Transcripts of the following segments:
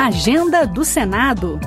Agenda do Senado.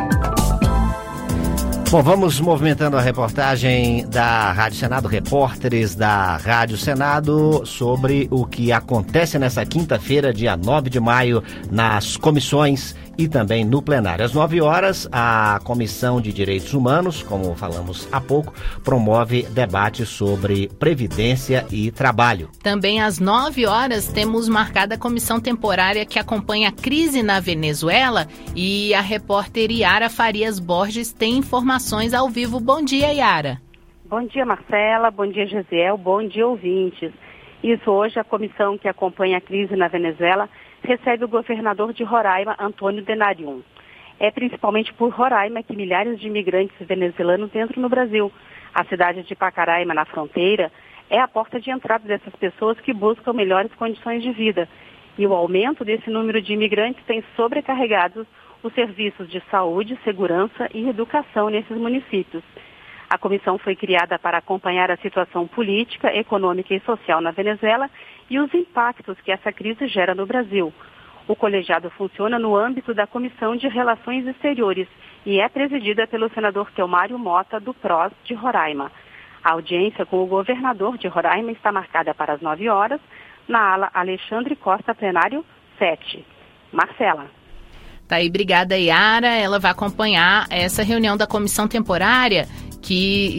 Bom, vamos movimentando a reportagem da Rádio Senado, repórteres da Rádio Senado, sobre o que acontece nessa quinta-feira, dia 9 de maio, nas comissões e também no plenário. Às 9 horas, a Comissão de Direitos Humanos, como falamos há pouco, promove debate sobre Previdência e Trabalho. Também às 9 horas, temos marcada a comissão temporária que acompanha a crise na Venezuela e a repórter Yara Farias Borges tem informações ao vivo. Bom dia, Yara. Bom dia, Marcela. Bom dia, Gesiel. Bom dia, ouvintes. Isso, hoje a comissão que acompanha a crise na Venezuela recebe o governador de Roraima, Antônio Denarium. É principalmente por Roraima que milhares de imigrantes venezuelanos entram no Brasil. A cidade de Pacaraima, na fronteira, é a porta de entrada dessas pessoas que buscam melhores condições de vida. E o aumento desse número de imigrantes tem sobrecarregado os serviços de saúde, segurança e educação nesses municípios. A comissão foi criada para acompanhar a situação política, econômica e social na Venezuela e os impactos que essa crise gera no Brasil. O colegiado funciona no âmbito da Comissão de Relações Exteriores e é presidida pelo senador Telmário Mota, do PROS de Roraima. A audiência com o governador de Roraima está marcada para as 9 horas, na ala Alexandre Costa, plenário 7. Marcela. Tá aí, obrigada, Yara. Ela vai acompanhar essa reunião da comissão temporária que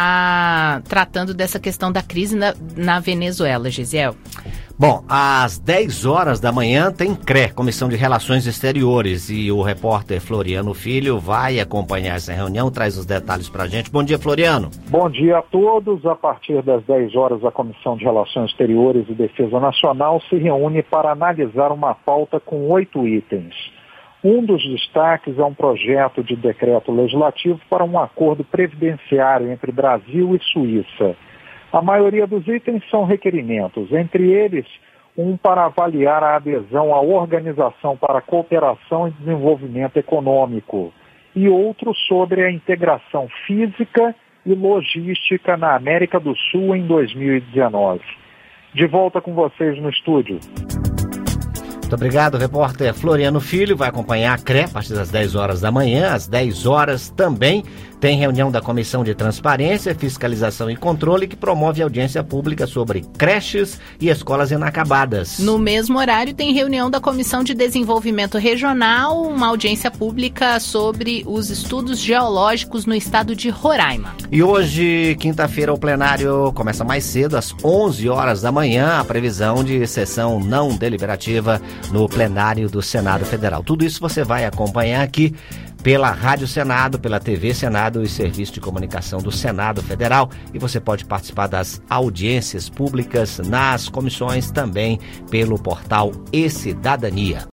está tratando dessa questão da crise na Venezuela, Gesiel. Bom, às 10 horas da manhã tem CRE, Comissão de Relações Exteriores, e o repórter Floriano Filho vai acompanhar essa reunião, traz os detalhes pra gente. Bom dia, Floriano. Bom dia a todos. A partir das 10 horas, a Comissão de Relações Exteriores e Defesa Nacional se reúne para analisar uma pauta com 8 itens. Um dos destaques é um projeto de decreto legislativo para um acordo previdenciário entre Brasil e Suíça. A maioria dos itens são requerimentos, entre eles um para avaliar a adesão à Organização para a Cooperação e Desenvolvimento Econômico e outro sobre a integração física e logística na América do Sul em 2019. De volta com vocês no estúdio. Muito obrigado, repórter Floriano Filho. Vai acompanhar a CRE a partir das 10 horas da manhã. Às 10 horas também tem reunião da Comissão de Transparência, Fiscalização e Controle, que promove audiência pública sobre creches e escolas inacabadas. No mesmo horário tem reunião da Comissão de Desenvolvimento Regional, uma audiência pública sobre os estudos geológicos no estado de Roraima. E hoje, quinta-feira, o plenário começa mais cedo, às 11 horas da manhã, a previsão de sessão não deliberativa no plenário do Senado Federal. Tudo isso você vai acompanhar aqui pela Rádio Senado, pela TV Senado e Serviço de Comunicação do Senado Federal. E você pode participar das audiências públicas nas comissões também pelo portal E-Cidadania.